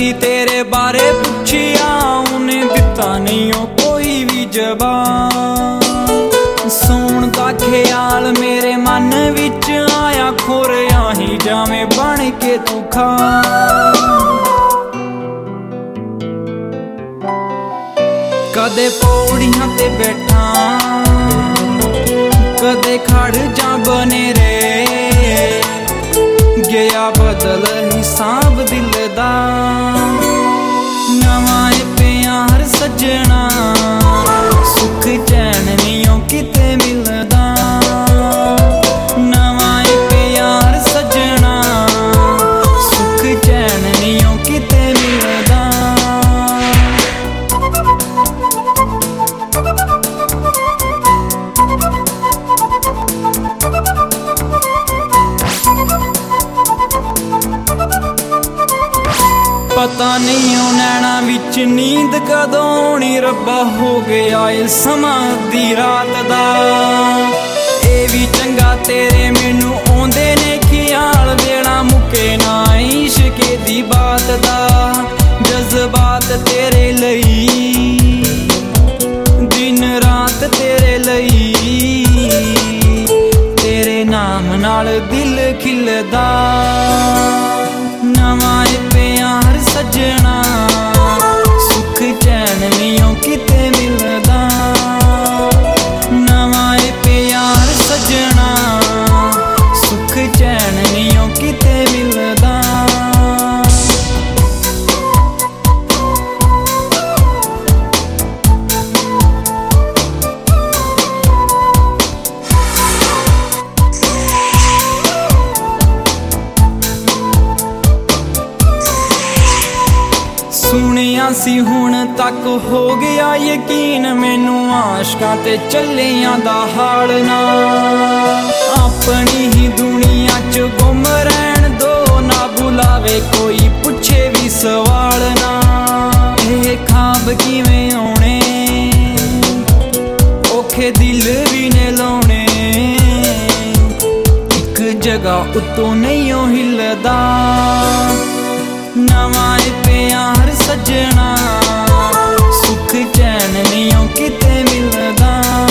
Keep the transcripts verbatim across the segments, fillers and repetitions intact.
कदी तेरे बारे पुछिया उन्हें दिता नहीं ओ कोई भी जवाब। सोण दा ख्याल मेरे मन विच आया खोरिया ही जावे बन के तू खा। कदे पौड़ियां ते बैठा कदे खड़ जा बने रे गया बदल हिसाब दिल दा। नवां प्यार सजना सुख चैन नहीं किते मिलदा। नवां प्यार सजना सुख चैन नहीं किते मिलदा। पता नहीं ओ नैना विच नींद कदों आउणी रब्बा हो गया ए समा दी रात दा। ए भी चंगा तेरे मैनू आउंदे ने ख्याल वेला मुके ना इश्के दी बात दा। जज्बात तेरे लई दिन रात तेरे लई तेरे नाम नाल दिल खिलदा। नवां प्यार सजना सुख चैन नहीं किते मिलदा। नवां प्यार सजना सुख चैन नहीं किते मिलदा। सुनिया सी हुण तक हो गया यकीन मैनू आशकां ते चलियां दा हाल ना। अपनी ही दुनिया च गुम रहन दो ना बुलावे कोई पुछे भी सवाल ना। एह ख्वाब किवें आउणे औखे दिल भी ने लाउणे इक जगह उत्तों नहीं हिलदा। नवां प्यार सजना सुख चैन नहीं किते मिलदा।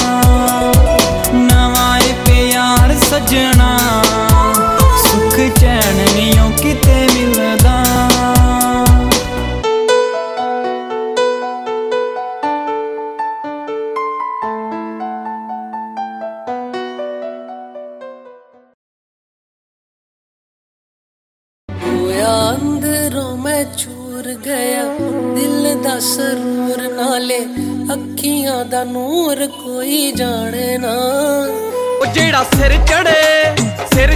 नवां प्यार सजना सुख चैन नहीं किते मिलदा। अंदरों मैं चूर गया दिल दा सरूर नाले अखियां दा नूर कोई जाने ना। ओ जेड़ा सिर चढ़े सिर